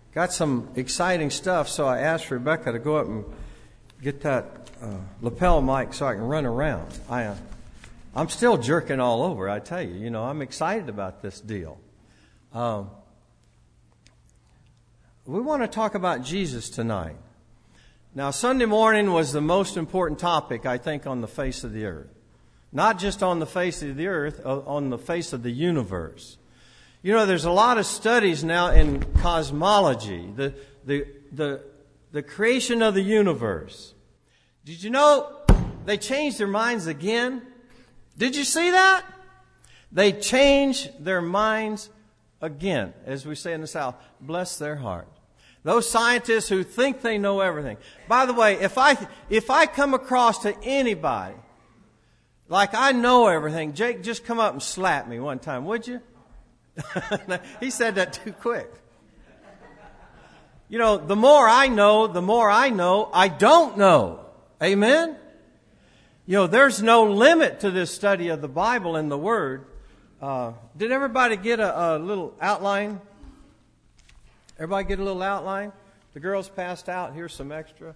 got some exciting stuff, so I asked Rebecca to go up and get that lapel mic so I can run around. I'm still jerking all over, I tell you. You know, I'm excited about this deal. We want to talk about Jesus tonight. Now, Sunday morning was the most important topic, I think, on the face of the earth. Not just on the face of the earth, on the face of the universe. You know, there's a lot of studies now in cosmology, the creation of the universe. Did you know they changed their minds again? Did you see that? They changed their minds again, as we say in the South. Bless their heart. Those scientists who think they know everything. By the way, if I come across to anybody like I know everything, Jake, just come up and slap me one time, would you? He said that too quick. You know, the more I know I don't know. Amen? You know, there's no limit to this study of the Bible and the Word. Did everybody get a little outline? Everybody get a little outline? The girls passed out. Here's some extra.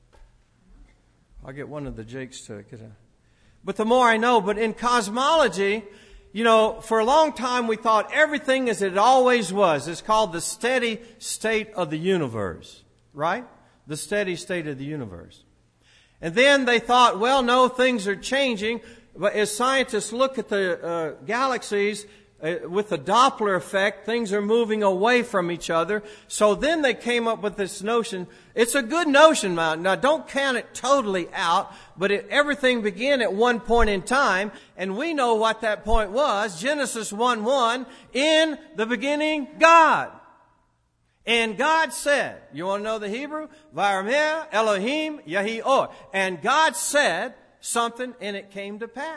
I'll get one of the Jakes to get a... But the more I know, but in cosmology, you know, for a long time we thought everything as it always was. It's called the steady state of the universe, right? The steady state of the universe. And then they thought, well, no, things are changing. But as scientists look at the galaxies with the Doppler effect, things are moving away from each other. So then they came up with this notion. It's a good notion. Now, don't count it totally out, but everything began at one point in time, and we know what that point was. Genesis 1:1, in the beginning, God. And God said, you want to know the Hebrew? Vayarmeh Elohim Yahi Or. And God said something, and it came to pass.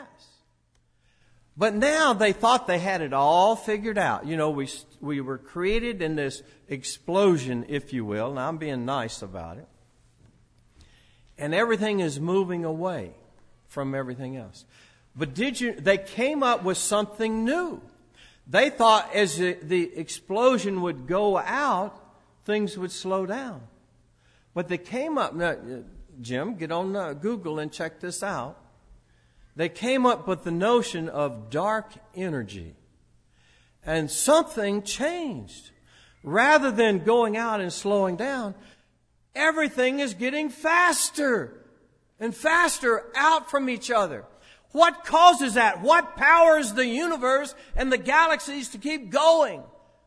But now they thought they had it all figured out. You know, we were created in this explosion, if you will. Now, I'm being nice about it. And everything is moving away from everything else. But they came up with something new. They thought as the explosion would go out, things would slow down. But they came up... Now, Jim, get on Google and check this out. They came up with the notion of dark energy. And something changed. Rather than going out and slowing down, everything is getting faster and faster out from each other. What causes that? What powers the universe and the galaxies to keep going?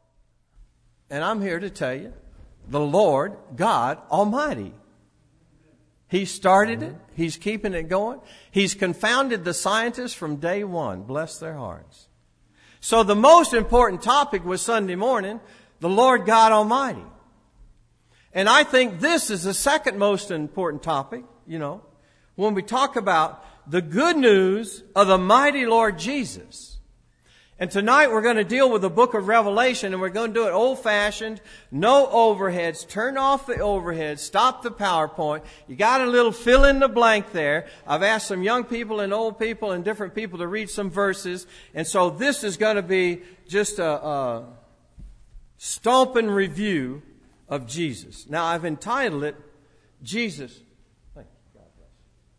And I'm here to tell you, the Lord God Almighty. He started it. He's keeping it going. He's confounded the scientists from day one. Bless their hearts. So the most important topic was Sunday morning, the Lord God Almighty. And I think this is the second most important topic, you know, when we talk about the good news of the mighty Lord Jesus. And tonight we're going to deal with the book of Revelation, and we're going to do it old-fashioned, no overheads. Turn off the overheads, stop the PowerPoint. You got a little fill in the blank there. I've asked some young people and old people and different people to read some verses. And so this is going to be just a stomping review of Jesus. Now I've entitled it, Jesus. Thank you. God bless.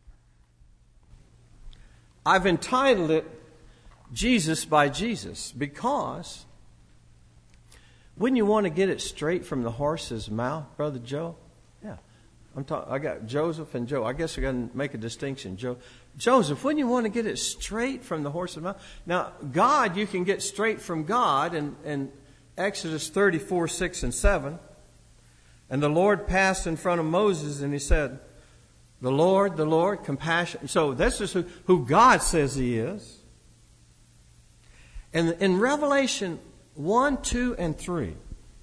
I've entitled it, Jesus by Jesus, because wouldn't you want to get it straight from the horse's mouth, Brother Joe? Yeah. I got Joseph and Joe. I guess we're going to make a distinction. Joseph, wouldn't you want to get it straight from the horse's mouth? Now, God, you can get straight from God in Exodus 34, 6 and 7. And the Lord passed in front of Moses and he said, the Lord, compassion. So this is who God says He is. And in Revelation 1, 2, and 3,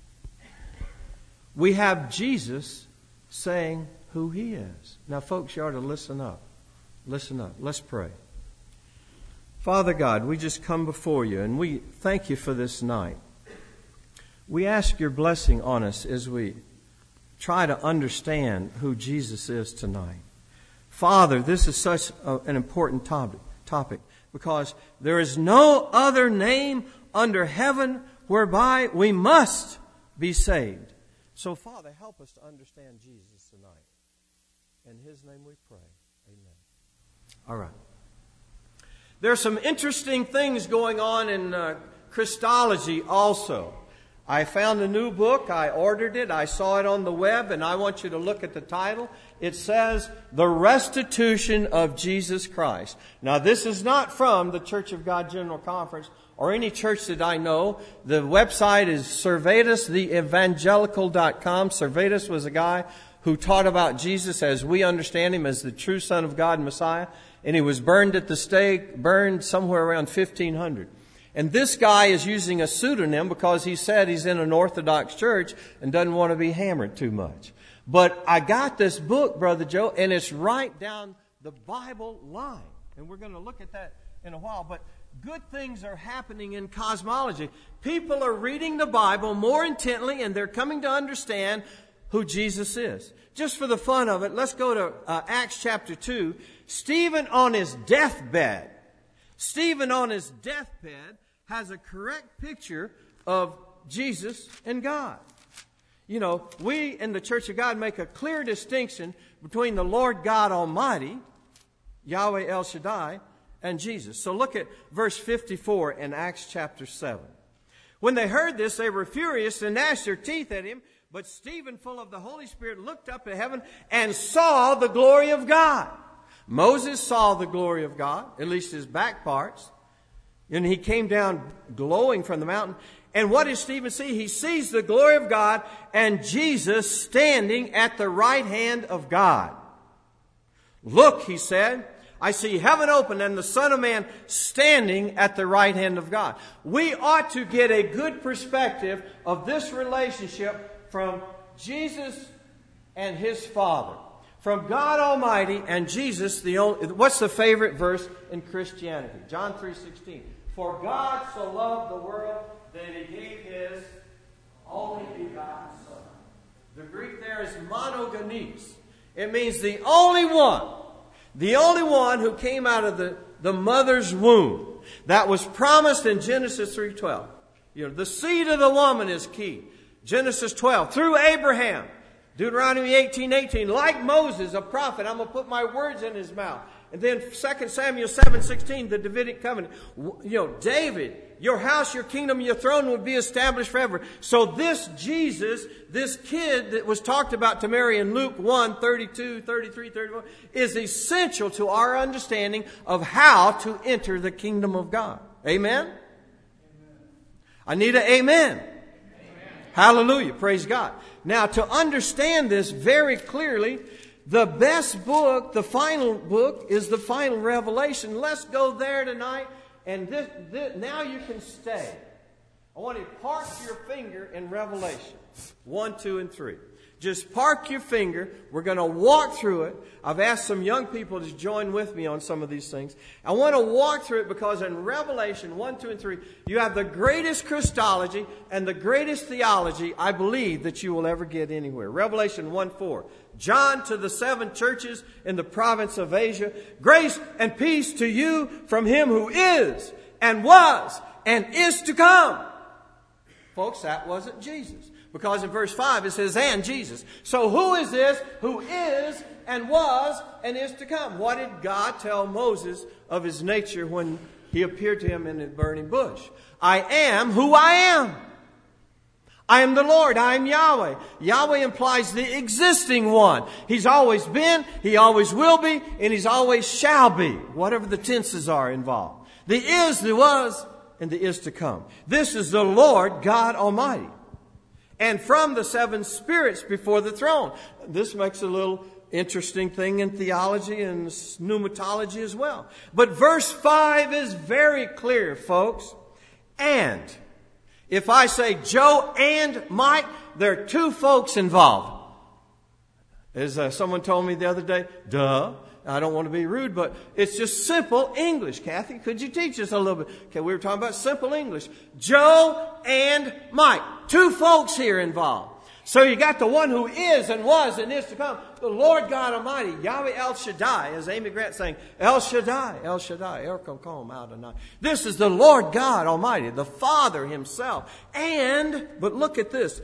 we have Jesus saying who He is. Now, folks, you ought to listen up. Listen up. Let's pray. Father God, we just come before You, and we thank You for this night. We ask Your blessing on us as we try to understand who Jesus is tonight. Father, this is such an important topic. Because there is no other name under heaven whereby we must be saved. So, Father, help us to understand Jesus tonight. In His name we pray. Amen. All right. There's some interesting things going on in Christology also. I found a new book. I ordered it. I saw it on the web, and I want you to look at the title. It says, The Restitution of Jesus Christ. Now, this is not from the Church of God General Conference or any church that I know. The website is servetustheevangelical.com. Servetus was a guy who taught about Jesus as we understand Him as the true Son of God and Messiah. And he was burned at the stake, burned somewhere around 1500. And this guy is using a pseudonym because he said he's in an Orthodox church and doesn't want to be hammered too much. But I got this book, Brother Joe, and it's right down the Bible line. And we're going to look at that in a while. But good things are happening in cosmology. People are reading the Bible more intently, and they're coming to understand who Jesus is. Just for the fun of it, let's go to Acts chapter 2. Stephen on his deathbed. Stephen on his deathbed has a correct picture of Jesus and God. You know, we in the Church of God make a clear distinction between the Lord God Almighty, Yahweh El Shaddai, and Jesus. So look at verse 54 in Acts chapter 7. When they heard this, they were furious and gnashed their teeth at him. But Stephen, full of the Holy Spirit, looked up to heaven and saw the glory of God. Moses saw the glory of God, at least his back parts. And he came down glowing from the mountain. And what does Stephen see? He sees the glory of God and Jesus standing at the right hand of God. Look, he said, I see heaven open and the Son of Man standing at the right hand of God. We ought to get a good perspective of this relationship from Jesus and His Father. From God Almighty and Jesus, the only... What's the favorite verse in Christianity? John 3:16. For God so loved the world that He gave His only begotten Son. The Greek there is monogenes. It means the only one who came out of the mother's womb. That was promised in Genesis 3:12. You know, the seed of the woman is key. Genesis 12, through Abraham. Deuteronomy 18:18, like Moses, a prophet, I'm going to put my words in his mouth. And then 2 Samuel 7:16, the Davidic covenant. You know, David, your house, your kingdom, your throne would be established forever. So this Jesus, this kid that was talked about to Mary in Luke 1:32, 33, 34, is essential to our understanding of how to enter the kingdom of God. Amen? Amen. I need an amen. Hallelujah. Praise God. Now, to understand this very clearly, the best book, the final book, is the final revelation. Let's go there tonight. And now you can stay. I want you to park your finger in Revelation 1, 2, and 3. Just park your finger. We're going to walk through it. I've asked some young people to join with me on some of these things. I want to walk through it because in Revelation 1, 2, and 3, you have the greatest Christology and the greatest theology, I believe, that you will ever get anywhere. Revelation 1:4. John to the 7 churches in the province of Asia. Grace and peace to you from Him who is and was and is to come. Folks, that wasn't Jesus. Because in verse 5 it says, and Jesus. So who is this who is and was and is to come? What did God tell Moses of His nature when He appeared to him in the burning bush? I am who I am. I am the Lord. I am Yahweh. Yahweh implies the existing one. He's always been, He always will be, and He's always shall be. Whatever the tenses are involved. The is, the was, and the is to come. This is the Lord God Almighty. And from the 7 spirits before the throne. This makes a little interesting thing in theology and pneumatology as well. But verse 5 is very clear, folks. And if I say Joe and Mike, there are 2 folks involved. As someone told me the other day, duh. I don't want to be rude, but it's just simple English. Kathy, could you teach us a little bit? Okay, we were talking about simple English. Joe and Mike. 2 folks here involved. So you got the one who is and was and is to come. The Lord God Almighty, Yahweh El Shaddai, as Amy Grant sang, El Shaddai, El Shaddai, El Kokom Adonai. This is the Lord God Almighty, the Father Himself. But look at this.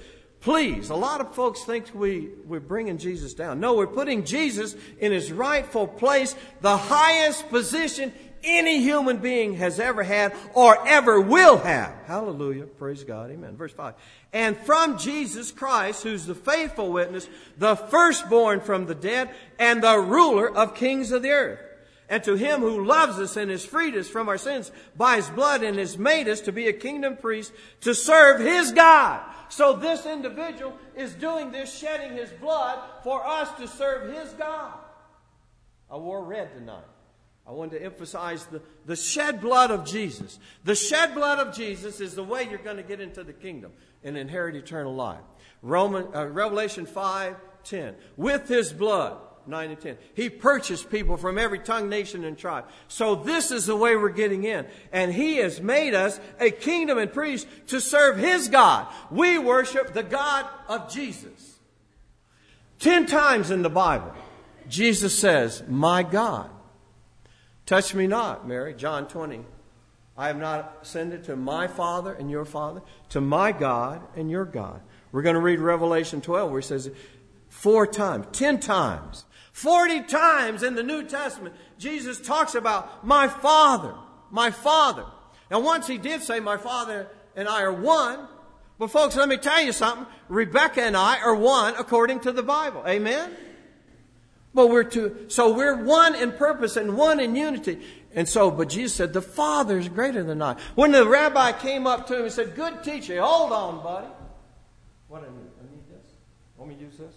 Please, a lot of folks think we're bringing Jesus down. No, we're putting Jesus in his rightful place, the highest position any human being has ever had or ever will have. Hallelujah. Praise God. Amen. Verse 5. And from Jesus Christ, who's the faithful witness, the firstborn from the dead, and the ruler of kings of the earth. And to him who loves us and has freed us from our sins by his blood and has made us to be a kingdom priest to serve his God. So this individual is doing this, shedding his blood for us to serve his God. I wore red tonight. I wanted to emphasize the shed blood of Jesus. The shed blood of Jesus is the way you're going to get into the kingdom and inherit eternal life. Revelation 5:10. With his blood, 9 and 10. He purchased people from every tongue, nation, and tribe. So this is the way we're getting in. And he has made us a kingdom and priest to serve his God. We worship the God of Jesus. 10 times in the Bible, Jesus says, my God. Touch me not, Mary, John 20. I have not ascended to my Father and your Father, to my God and your God. We're going to read Revelation 12 where he says 4 times, 10 times, 40 times in the New Testament, Jesus talks about my Father, my Father. Now once he did say my Father and I are one, but folks, let me tell you something. Rebecca and I are one according to the Bible. Amen? But we're one in purpose and one in unity. And so, but Jesus said, the Father is greater than I. When the rabbi came up to him and said, good teacher, hold on, buddy. What I need this? Want me to use this?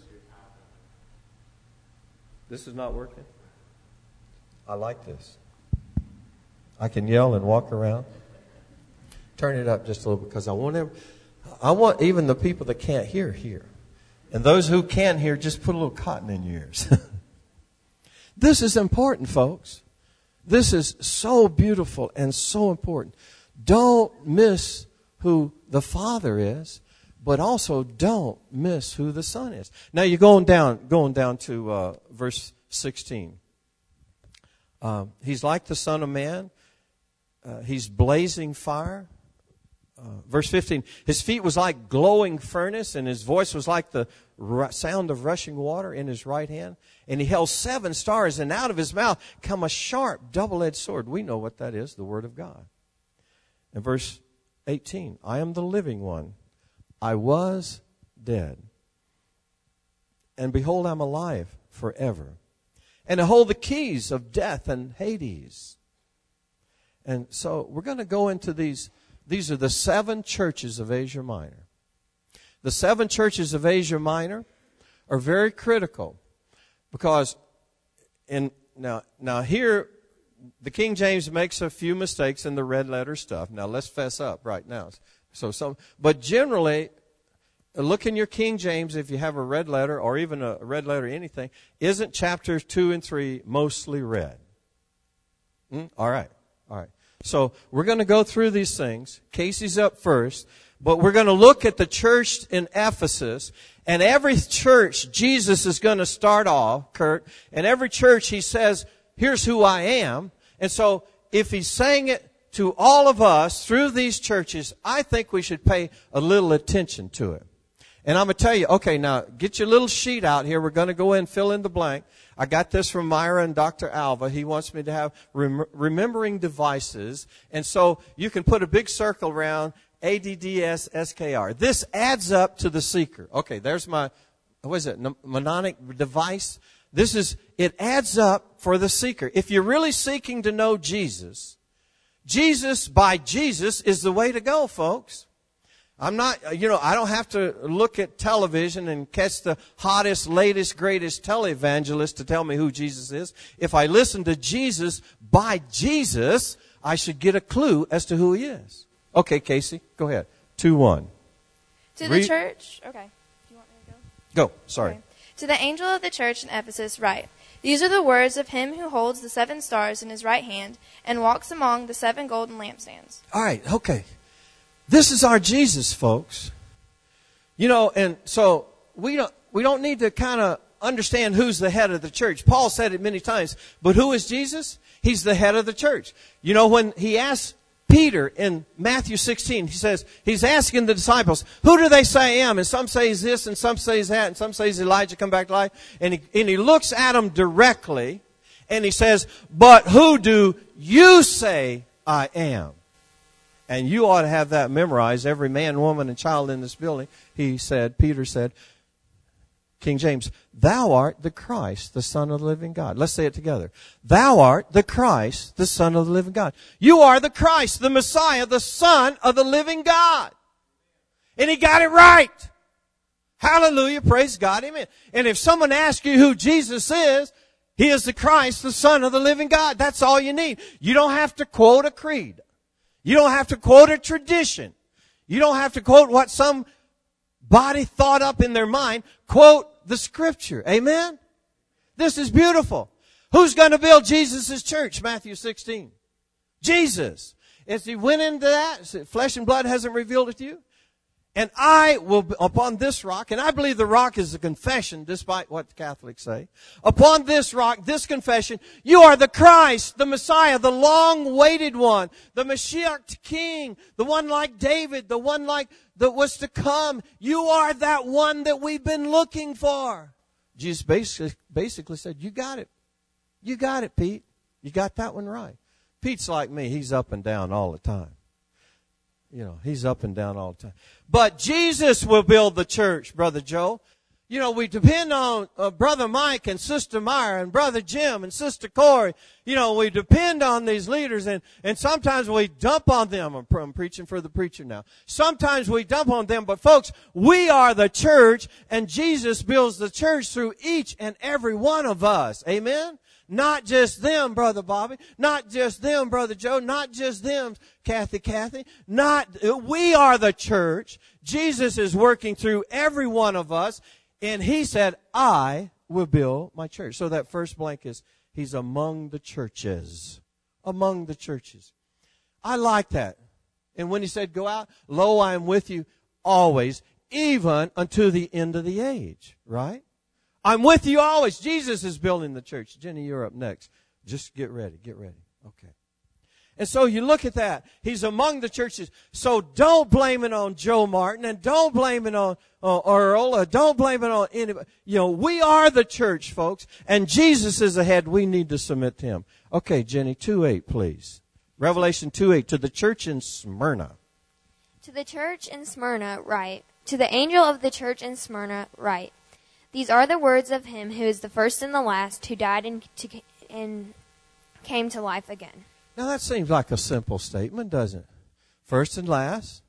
This is not working. I like this. I can yell and walk around. Turn it up just a little because I want even the people that can't hear. And those who can hear, just put a little cotton in your ears. This is important, folks. This is so beautiful and so important. Don't miss who the Father is, but also don't miss who the Son is. Now you're going down to verse 16. He's like the Son of Man. He's blazing fire. Verse 15, his feet was like glowing furnace, and his voice was like the sound of rushing water in his right hand. And he held 7 stars, and out of his mouth come a sharp, double-edged sword. We know what that is, the Word of God. And verse 18, I am the living one. I was dead. And behold, I'm alive forever. And I hold the keys of death and Hades. And so we're going to go into these. These are the 7 churches of Asia Minor. The 7 churches of Asia Minor are very critical because now here the King James makes a few mistakes in the red letter stuff. Now let's fess up right now. But generally, look in your King James if you have a red letter or even a red letter anything. Isn't chapters 2 and 3 mostly red? All right. So we're going to go through these things. Casey's up first. But we're going to look at the church in Ephesus. And every church, Jesus is going to start off, Kurt. And every church, he says, here's who I am. And so if he's saying it to all of us through these churches, I think we should pay a little attention to it. And I'm going to tell you, okay, now get your little sheet out here. We're going to go in and fill in the blank. I got this from Myra and Dr. Alva. He wants me to have remembering devices. And so you can put a big circle around ADDSSKR. This adds up to the seeker. Okay, there's my, mnemonic device. It adds up for the seeker. If you're really seeking to know Jesus by Jesus is the way to go, folks. I don't have to look at television and catch the hottest, latest, greatest televangelist to tell me who Jesus is. If I listen to Jesus by Jesus, I should get a clue as to who he is. Okay, Casey, go ahead. 2:1. To the church. Okay. Do you want me to go? Go. Sorry. Okay. To the angel of the church in Ephesus write, these are the words of him who holds the 7 stars in his right hand and walks among the 7 golden lampstands. All right. Okay. This is our Jesus, folks. And so we don't need to kind of understand who's the head of the church. Paul said it many times, but who is Jesus? He's the head of the church. When he asked Peter in Matthew 16, he says, he's asking the disciples, who do they say I am? And some say he's this, and some say he's that, and some say he's Elijah come back to life. And he looks at them directly, and he says, but who do you say I am? And you ought to have that memorized. Every man, woman, and child in this building, Peter said, King James, thou art the Christ, the Son of the living God. Let's say it together. Thou art the Christ, the Son of the living God. You are the Christ, the Messiah, the Son of the living God. And he got it right. Hallelujah, praise God, amen. And if someone asks you who Jesus is, he is the Christ, the Son of the living God. That's all you need. You don't have to quote a creed. You don't have to quote a tradition. You don't have to quote what some body thought up in their mind. Quote the Scripture. Amen? This is beautiful. Who's going to build Jesus' church? Matthew 16. Jesus. As he went into that, flesh and blood hasn't revealed it to you. And I will, upon this rock, and I believe the rock is the confession, despite what the Catholics say. Upon this rock, this confession, you are the Christ, the Messiah, the long-awaited one, the Mashiach King, the one like David, the one like that was to come. You are that one that we've been looking for. Jesus basically said, you got it. You got it, Pete. You got that one right. Pete's like me. He's up and down all the time. You know, he's up and down all the time. But Jesus will build the church, Brother Joe. You know, we depend on Brother Mike and Sister Myra and Brother Jim and Sister Corey. You know, we depend on these leaders, and sometimes we dump on them. I'm preaching for the preacher now. Sometimes we dump on them, but folks, we are the church, and Jesus builds the church through each and every one of us. Amen? Not just them, Brother Bobby. Not just them, Brother Joe. Not just them, Kathy. We are the church. Jesus is working through every one of us. And he said, I will build my church. So that first blank is, he's among the churches. Among the churches. I like that. And when he said, go out, lo, I am with you always, even unto the end of the age. Right? I'm with you always. Jesus is building the church. Jenny, you're up next. Just get ready. Get ready. Okay. And so you look at that. He's among the churches. So don't blame it on Joe Martin, and don't blame it on Earl, or don't blame it on anybody. You know, we are the church, folks, and Jesus is ahead. We need to submit to him. Okay, Jenny, 2:8, please. Revelation 2:8, to the church in Smyrna. To the church in Smyrna write, to the angel of the church in Smyrna write, these are the words of him who is the first and the last, who died and came to life again. Now that seems like a simple statement, doesn't it? First and last,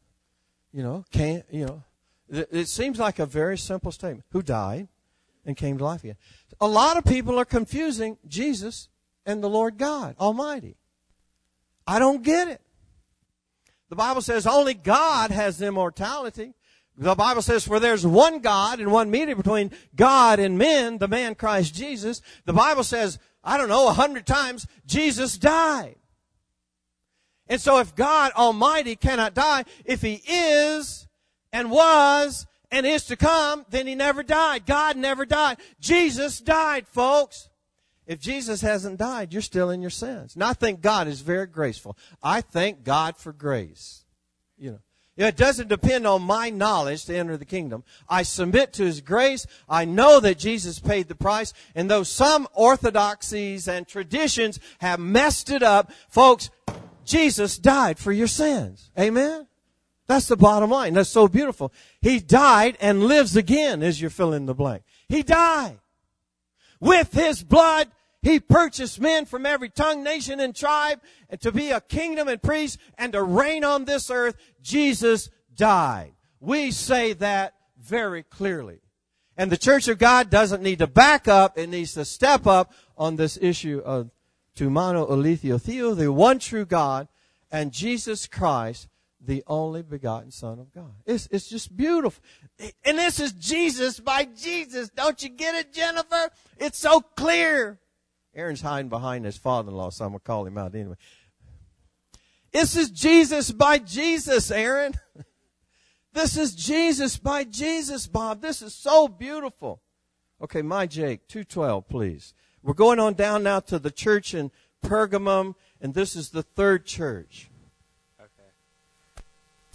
it seems like a very simple statement. Who died and came to life again. A lot of people are confusing Jesus and the Lord God Almighty. I don't get it. The Bible says only God has immortality. The Bible says, for there's one God and one mediator between God and men, the man Christ Jesus. The Bible says, 100 times, Jesus died. And so if God Almighty cannot die, if he is and was and is to come, then he never died. God never died. Jesus died, folks. If Jesus hasn't died, you're still in your sins. And I think God is very graceful. I thank God for grace. It doesn't depend on my knowledge to enter the kingdom. I submit to his grace. I know that Jesus paid the price. And though some orthodoxies and traditions have messed it up, folks, Jesus died for your sins. Amen? That's the bottom line. That's so beautiful. He died and lives again, as you fill in the blank. He died. With his blood, he purchased men from every tongue, nation, and tribe, and to be a kingdom and priest and to reign on this earth. Jesus died. We say that very clearly. And the Church of God doesn't need to back up. It needs to step up on this issue of Tumano Alethio Theo, the one true God, and Jesus Christ, the only begotten Son of God. It's just beautiful. And this is Jesus by Jesus. Don't you get it, Jennifer? It's so clear. Aaron's hiding behind his father-in-law, so I'm going to call him out anyway. This is Jesus by Jesus, Aaron. This is Jesus by Jesus, Bob. This is so beautiful. Okay, my Jake, 2:12, please. We're going on down now to the church in Pergamum, and this is the third church.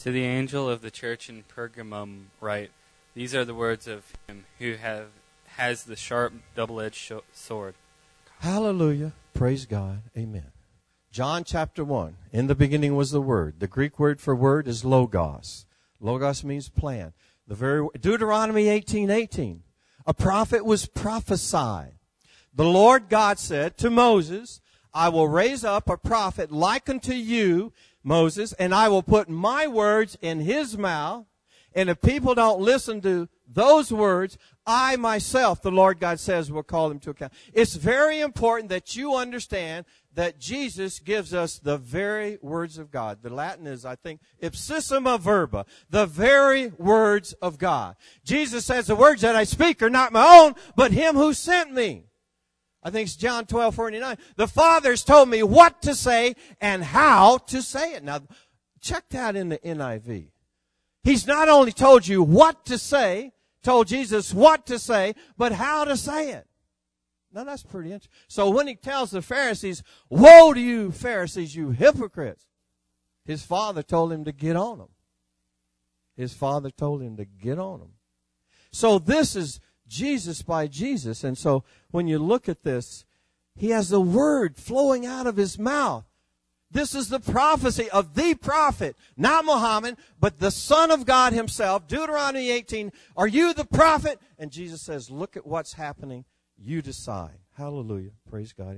To the angel of the church in Pergamum write, these are the words of him who has the sharp, double-edged sword. Hallelujah. Praise God. Amen. John chapter 1. In the beginning was the Word. The Greek word for word is logos. Logos means plan. Deuteronomy 18:18. A prophet was prophesied. The Lord God said to Moses, I will raise up a prophet like unto you, Moses, and I will put my words in his mouth. And if people don't listen to those words, I myself, the Lord God says, will call them to account. It's very important that you understand that Jesus gives us the very words of God. The Latin is, I think, ipsissima verba, the very words of God. Jesus says, the words that I speak are not my own, but him who sent me. I think it's John 12:49. The Father's told me what to say and how to say it. Now, check that in the NIV. He's not only told you what to say, told Jesus what to say, but how to say it. Now, that's pretty interesting. So when he tells the Pharisees, woe to you, Pharisees, you hypocrites, his Father told him to get on them. His Father told him to get on them. So this is Jesus by Jesus. And so when you look at this, he has the word flowing out of his mouth. This is the prophecy of the prophet, not Muhammad, but the Son of God himself. Deuteronomy 18, are you the prophet? And Jesus says, look at what's happening. You decide. Hallelujah. Praise God.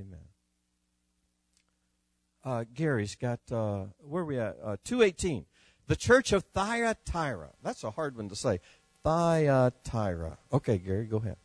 Amen. Gary's got, where are we at? 2:18. The church of Thyatira. That's a hard one to say. Thyatira. Okay, Gary, go ahead.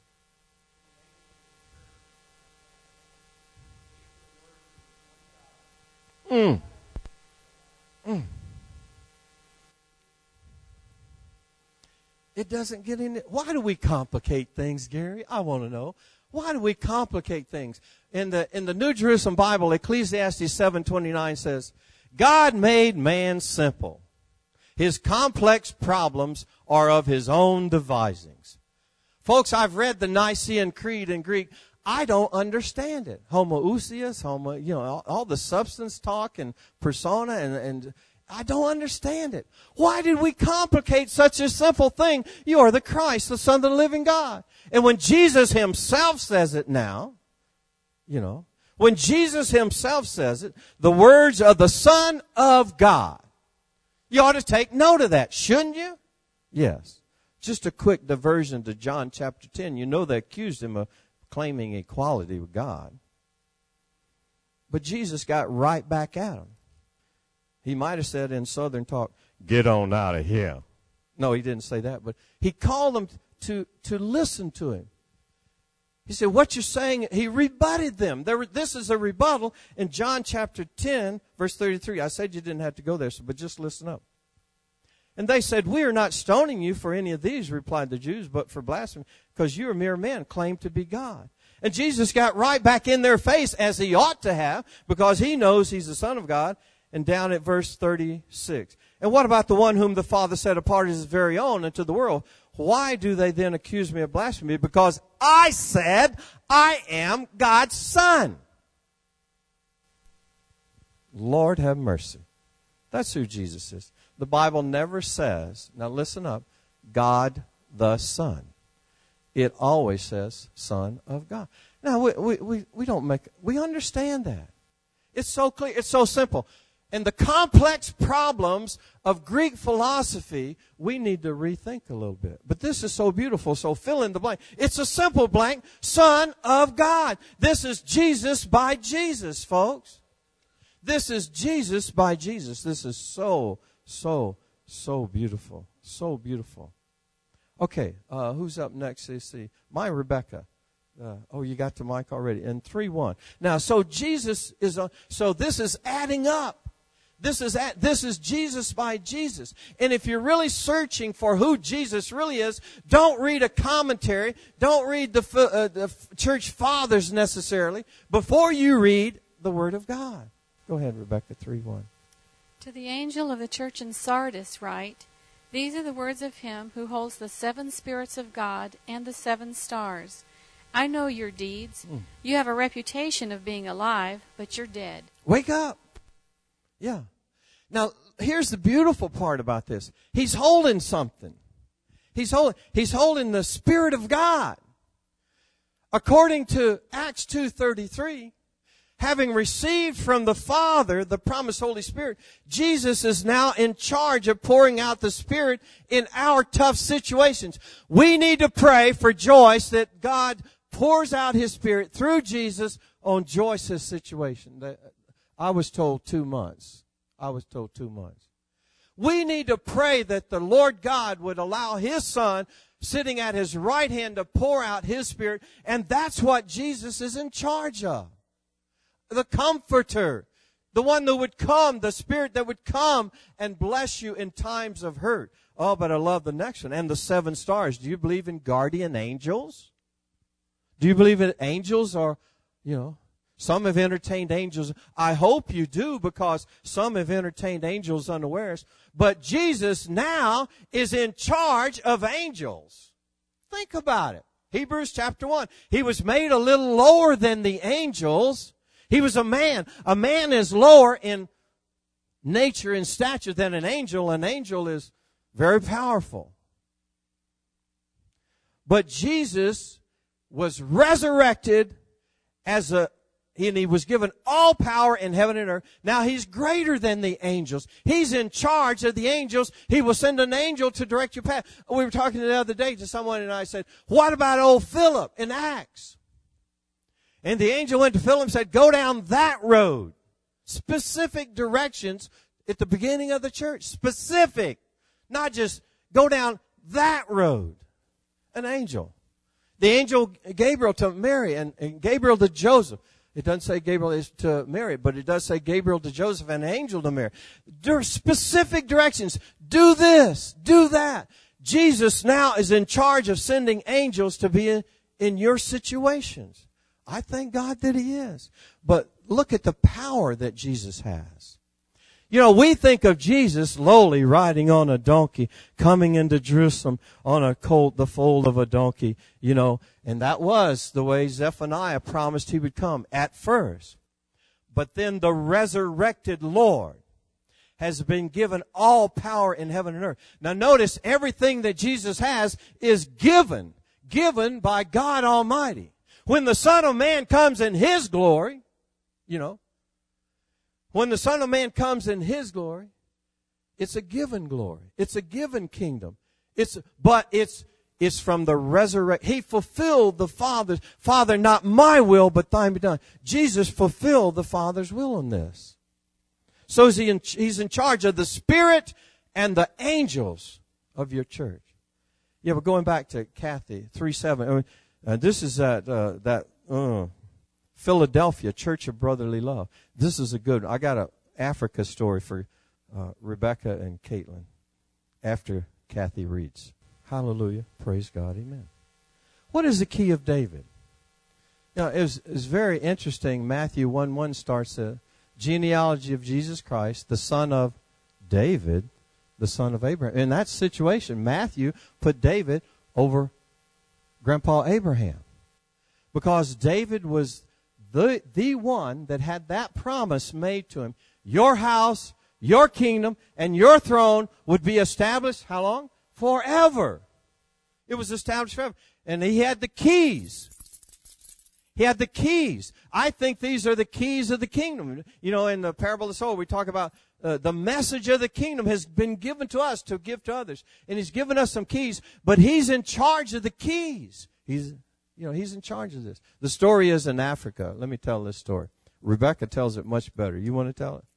It doesn't get in. Why do we complicate things, Gary? I want to know. Why do we complicate things? In the New Jerusalem Bible, Ecclesiastes 7:29 says, God made man simple. His complex problems are of his own devisings. Folks, I've read the Nicene Creed in Greek. I don't understand it. Homoousios, all the substance talk and persona, and I don't understand it. Why did we complicate such a simple thing? You are the Christ, the Son of the living God. And when Jesus himself says it now, when Jesus himself says it, the words of the Son of God, you ought to take note of that, shouldn't you? Yes. Just a quick diversion to John chapter 10. You know they accused him of claiming equality with God. But Jesus got right back at him. He might have said in Southern talk, get on out of here. No, he didn't say that, but he called them to listen to him. He said, what you're saying, he rebutted them. This is a rebuttal in John chapter 10, verse 33. I said you didn't have to go there, but just listen up. And they said, we are not stoning you for any of these, replied the Jews, but for blasphemy, because you are mere men, claim to be God. And Jesus got right back in their face, as he ought to have, because he knows he's the Son of God. And down at verse 36. And what about the one whom the Father set apart as his very own unto the world? Why do they then accuse me of blasphemy? Because I said I am God's Son. Lord have mercy. That's who Jesus is. The Bible never says, now listen up, God the Son. It always says Son of God. Now, we understand that. It's so clear. It's so simple. And the complex problems of Greek philosophy, we need to rethink a little bit. But this is so beautiful, so fill in the blank. It's a simple blank, Son of God. This is Jesus by Jesus, folks. This is Jesus by Jesus. This is so, so, so beautiful. So beautiful. Okay, who's up next? Let's see. My Rebecca. You got the mic already. In 3:1. Now, so Jesus is on. So this is adding up. This is Jesus by Jesus. And if you're really searching for who Jesus really is, don't read a commentary. Don't read the church fathers necessarily before you read the Word of God. Go ahead, Rebecca, 3:1. To the angel of the church in Sardis write, these are the words of him who holds the 7 spirits of God and the 7 stars. I know your deeds. You have a reputation of being alive, but you're dead. Wake up. Yeah. Now, here's the beautiful part about this. He's holding something. He's holding the Spirit of God. According to Acts 2:33, having received from the Father the promised Holy Spirit, Jesus is now in charge of pouring out the Spirit in our tough situations. We need to pray for Joyce that God pours out His Spirit through Jesus on Joyce's situation. I was told 2 months. We need to pray that the Lord God would allow His Son sitting at His right hand to pour out His Spirit, and that's what Jesus is in charge of. The Comforter, the one that would come, the Spirit that would come and bless you in times of hurt. Oh, but I love the next one. And the 7 stars. Do you believe in guardian angels? Do you believe in angels? Or, some have entertained angels. I hope you do, because some have entertained angels unawares. But Jesus now is in charge of angels. Think about it. Hebrews chapter 1. He was made a little lower than the angels. He was a man. A man is lower in nature and stature than an angel. An angel is very powerful. But Jesus was resurrected and he was given all power in heaven and earth. Now He's greater than the angels. He's in charge of the angels. He will send an angel to direct your path. We were talking the other day to someone, and I said, what about old Philip in Acts? And the angel went to Philip and said, go down that road. Specific directions at the beginning of the church. Specific. Not just go down that road. An angel. The angel Gabriel to Mary and Gabriel to Joseph. It doesn't say Gabriel is to Mary, but it does say Gabriel to Joseph and an angel to Mary. There are specific directions. Do this. Do that. Jesus now is in charge of sending angels to be in your situations. I thank God that He is. But look at the power that Jesus has. We think of Jesus lowly riding on a donkey, coming into Jerusalem on the foal of a donkey, and that was the way Zephaniah promised He would come at first. But then the resurrected Lord has been given all power in heaven and earth. Now notice, everything that Jesus has is given by God Almighty. When the Son of Man comes in His glory, when the Son of Man comes in His glory, it's a given glory. It's a given kingdom. It's from the resurrection. He fulfilled the Father, not my will, but thine be done. Jesus fulfilled the Father's will in this. So He's in charge of the Spirit and the angels of your church. Yeah, but going back to Kathy, 3:7. This is that Philadelphia Church of Brotherly Love. This is a good one. I got an Africa story for Rebecca and Caitlin after Kathy reads. Hallelujah. Praise God. Amen. What is the key of David? It's very interesting. Matthew 1:1 starts the genealogy of Jesus Christ, the son of David, the son of Abraham. In that situation, Matthew put David over Grandpa Abraham, because David was the one that had that promise made to him. Your house, your kingdom, and your throne would be established, how long? Forever. It was established forever. And he had the keys. He had the keys. I think these are the keys of the kingdom. In the parable of the sower, we talk about the message of the kingdom has been given to us to give to others. And He's given us some keys, but He's in charge of the keys. He's in charge of this. The story is in Africa. Let me tell this story. Rebecca tells it much better. You want to tell it?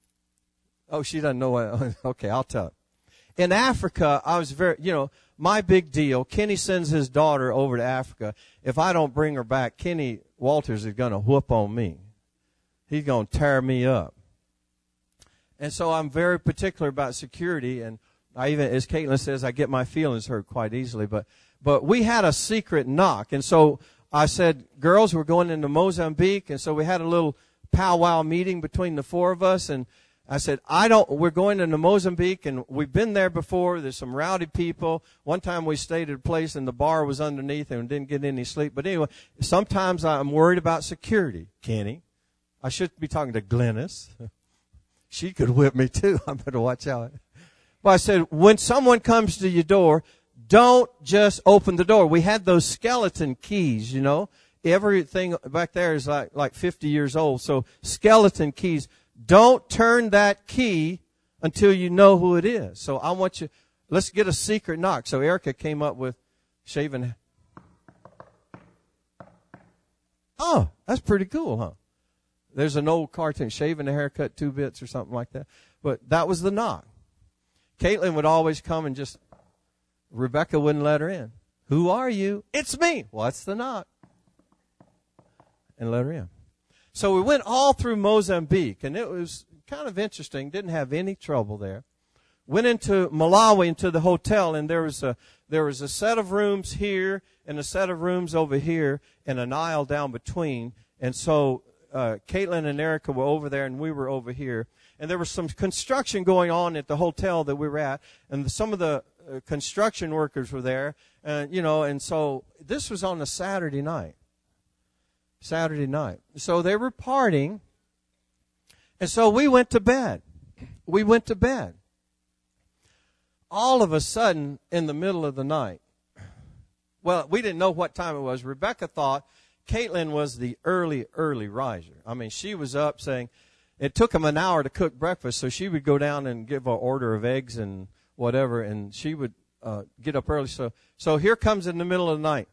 Oh, she doesn't know what. Okay, I'll tell it. In Africa, I was my big deal. Kenny sends his daughter over to Africa. If I don't bring her back, Kenny Walters is going to whoop on me. He's going to tear me up. And so I'm very particular about security. And I even, as Caitlin says, I get my feelings hurt quite easily. But we had a secret knock. And so I said, girls, we're going into Mozambique. And so we had a little powwow meeting between the four of us. And I said, we're going into Mozambique, and we've been there before. There's some rowdy people. One time we stayed at a place, and the bar was underneath, and didn't get any sleep. But anyway, sometimes I'm worried about security, Kenny. I should be talking to Glennis. she could whip me too. I better watch out. But I said, when someone comes to your door, don't just open the door. We had those skeleton keys, you know. Everything back there is like 50 years old. So skeleton keys. Don't turn that key until you know who it is. So I want you, let's get a secret knock. So Erica came up with shaving. Oh, that's pretty cool, huh? There's an old cartoon, shaving a haircut 2 bits or something like that. But that was the knock. Caitlin would always come and just, Rebecca wouldn't let her in. Who are you? It's me. What's the knock? And let her in. So we went all through Mozambique, and it was kind of interesting. Didn't have any trouble there. Went into Malawi, into the hotel, and there was a set of rooms here and a set of rooms over here and an aisle down between. And so Caitlin and Erica were over there, and we were over here. And there was some construction going on at the hotel that we were at, and some of the construction workers were there. And so this was on a Saturday night. So they were partying, and so we went to bed. All of a sudden, in the middle of the night, well, we didn't know what time it was. Rebecca thought Caitlin was the early riser. I mean, she was up saying it took them an hour to cook breakfast, so she would go down and give an order of eggs and whatever, and she would get up early. So here comes in the middle of the night.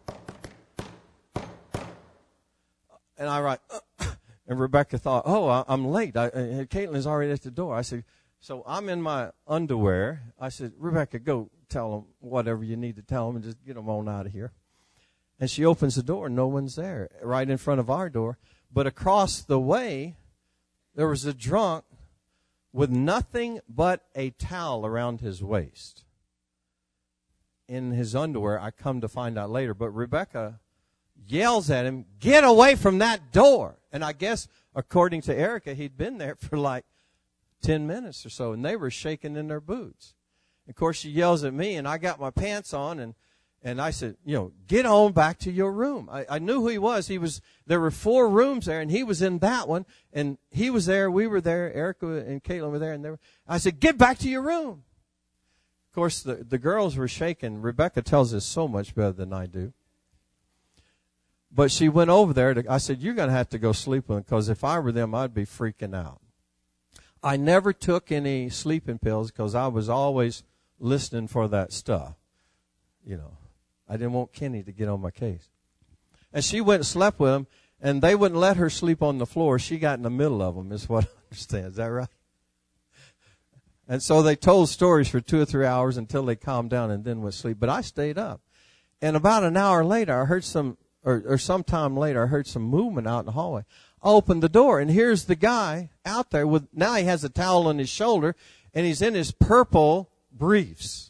And I write, and Rebecca thought, oh, I'm late. Caitlin is already at the door. I said, so I'm in my underwear. I said, Rebecca, go tell them whatever you need to tell them and just get them on out of here. And she opens the door, and no one's there, right in front of our door. But across the way, there was a drunk with nothing but a towel around his waist. In his underwear, I come to find out later. But Rebecca yells at him, get away from that door. And I guess, according to Erica, he'd been there for like 10 minutes or so, and they were shaking in their boots. Of course, she yells at me, and I got my pants on, and I said, get on back to your room. I knew who he was. There were 4 rooms there, and he was in that one, and he was there, we were there, Erica and Caitlin were there, and I said, get back to your room. Of course, the girls were shaking. Rebecca tells this so much better than I do. But she went over there. I said, you're going to have to go sleep with them, because if I were them, I'd be freaking out. I never took any sleeping pills because I was always listening for that stuff. I didn't want Kenny to get on my case. And she went and slept with them, and they wouldn't let her sleep on the floor. She got in the middle of them, is what I understand. Is that right? And so they told stories for 2 or 3 hours until they calmed down and then went to sleep. But I stayed up. And about an hour later, I heard sometime later, I heard some movement out in the hallway. I opened the door, and here's the guy out there now he has a towel on his shoulder, and he's in his purple briefs.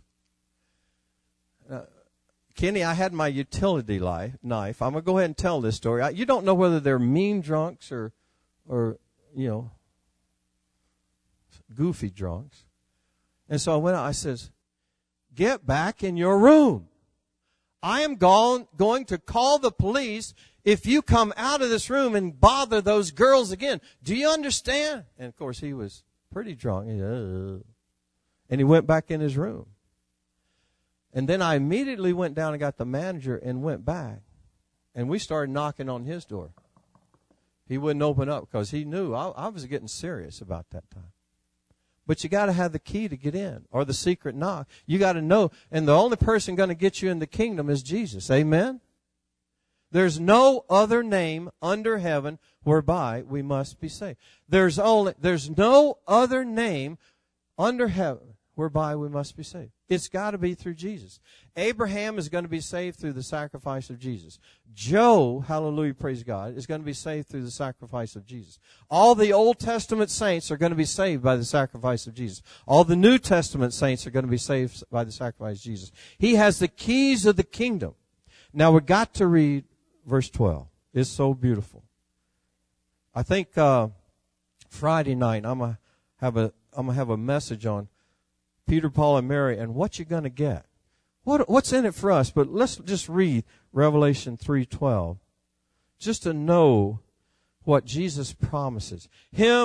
Kenny, I had my utility knife. I'm going to go ahead and tell this story. You don't know whether they're mean drunks or goofy drunks. And so I went out, I says, get back in your room. I am going to call the police if you come out of this room and bother those girls again. Do you understand? And, of course, he was pretty drunk. And he went back in his room. And then I immediately went down and got the manager and went back. And we started knocking on his door. He wouldn't open up because he knew I was getting serious about that time. But you got to have the key to get in, or the secret knock. You got to know. And the only person going to get you in the kingdom is Jesus. Amen? There's no other name under heaven whereby we must be saved. There's no other name under heaven whereby we must be saved. It's got to be through Jesus. Abraham is going to be saved through the sacrifice of Jesus. Joe, hallelujah, praise God, is going to be saved through the sacrifice of Jesus. All the Old Testament saints are going to be saved by the sacrifice of Jesus. All the New Testament saints are going to be saved by the sacrifice of Jesus. He has the keys of the kingdom. Now we've got to read verse 12. It's so beautiful. I think Friday night I'm gonna have a message on Peter, Paul, and Mary, and what you're going to get. What's in it for us? But let's just read Revelation 3:12, just to know what Jesus promises. Him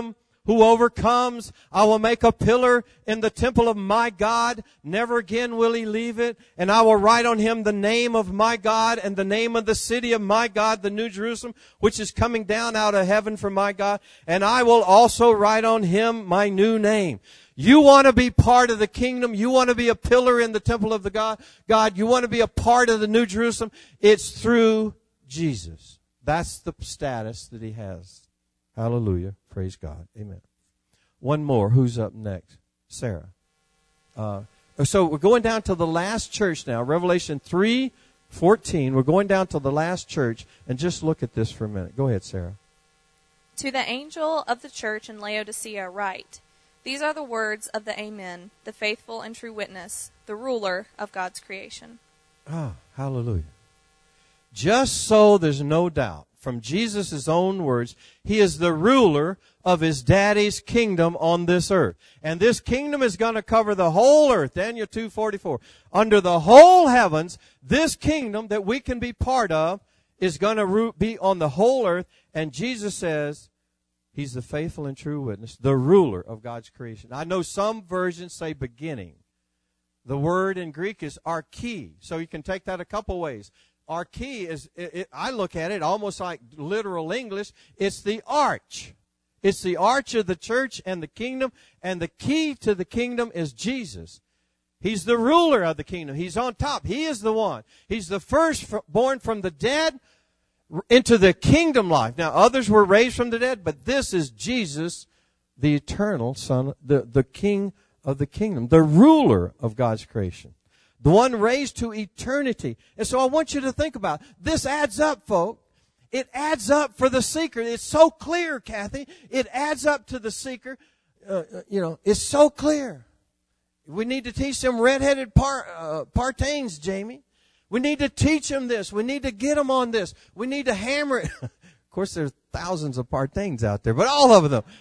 who overcomes, I will make a pillar in the temple of my God. Never again will he leave it. And I will write on him the name of my God and the name of the city of my God, the New Jerusalem, which is coming down out of heaven from my God. And I will also write on him my new name. You want to be part of the kingdom. You want to be a pillar in the temple of the God. You want to be a part of the New Jerusalem. It's through Jesus. That's the status that he has. Hallelujah. Praise God. Amen. One more. Who's up next? Sarah. So we're going down to the last church now. Revelation 3:14. We're going down to the last church. And just look at this for a minute. Go ahead, Sarah. To the angel of the church in Laodicea write, these are the words of the Amen, the faithful and true witness, the ruler of God's creation. Ah, hallelujah. Just so there's no doubt, from Jesus' own words, he is the ruler of his daddy's kingdom on this earth. And this kingdom is going to cover the whole earth. Daniel 2:44. Under the whole heavens, this kingdom that we can be part of is going to be on the whole earth. And Jesus says he's the faithful and true witness, the ruler of God's creation. I know some versions say beginning. The word in Greek is arche. So you can take that a couple ways. Arche is, I look at it almost like literal English. It's the arch. It's the arch of the church and the kingdom. And the key to the kingdom is Jesus. He's the ruler of the kingdom. He's on top. He is the one. He's the firstborn from the dead into the kingdom life. Now, others were raised from the dead, but this is Jesus, the eternal Son, the King of the kingdom, the ruler of God's creation, the one raised to eternity. And so I want you to think about it. This adds up, folks. It adds up for the seeker. It's so clear, Kathy. It adds up to the seeker. It's so clear. We need to teach them redheaded partains, Jamie. We need to teach them this. We need to get them on this. We need to hammer it. Of course, there's thousands of partains out there, but all of them.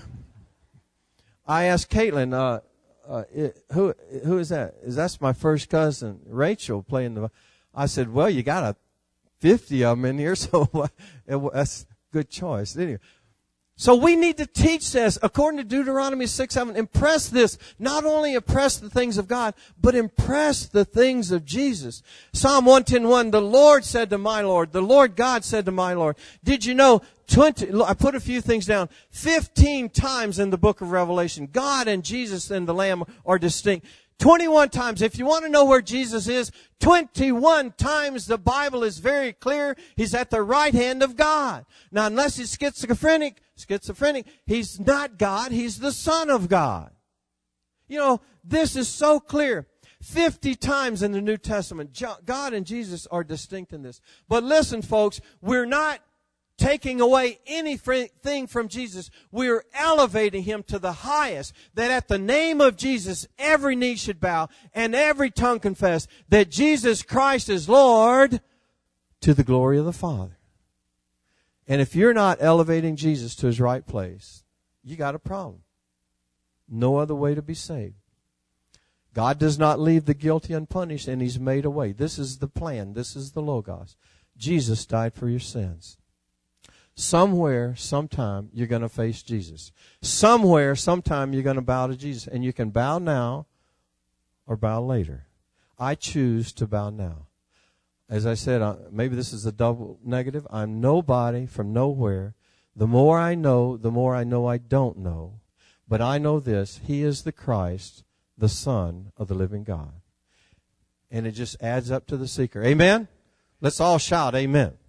I asked Caitlin, who is that? That's my first cousin, Rachel, playing the. I said, well, you got 50 of them in here, so that's a good choice. Anyway. So we need to teach this, according to Deuteronomy 6:7. Impress this. Not only impress the things of God, but impress the things of Jesus. Psalm 110:1, the Lord said to my Lord, the Lord God said to my Lord. Did you know, I put a few things down. 15 times in the book of Revelation, God and Jesus and the Lamb are distinct. 21 times. If you want to know where Jesus is, 21 times the Bible is very clear. He's at the right hand of God. Now, unless he's schizophrenic, he's not God. He's the Son of God. You know, this is so clear. 50 times in the New Testament, God and Jesus are distinct in this. But listen, folks, we're not taking away anything from Jesus. We're elevating him to the highest, that at the name of Jesus, every knee should bow and every tongue confess that Jesus Christ is Lord, to the glory of the Father. And if you're not elevating Jesus to his right place, you got a problem. No other way to be saved. God does not leave the guilty unpunished, and he's made a way. This is the plan. This is the Logos. Jesus died for your sins. Somewhere, sometime, you're going to face Jesus. Somewhere, sometime, you're going to bow to Jesus. And you can bow now or bow later. I choose to bow now. As I said, maybe this is a double negative. I'm nobody from nowhere. The more I know I don't know. But I know this. He is the Christ, the Son of the living God. And it just adds up to the seeker. Amen? Let's all shout amen.